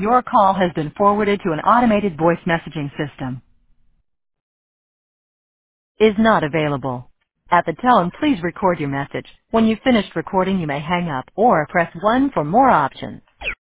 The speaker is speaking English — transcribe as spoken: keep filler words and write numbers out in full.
Your call has been forwarded to an automated voice messaging system. Is not available. At the tone, please record your message. When you've finished recording, you may hang up or press one for more options.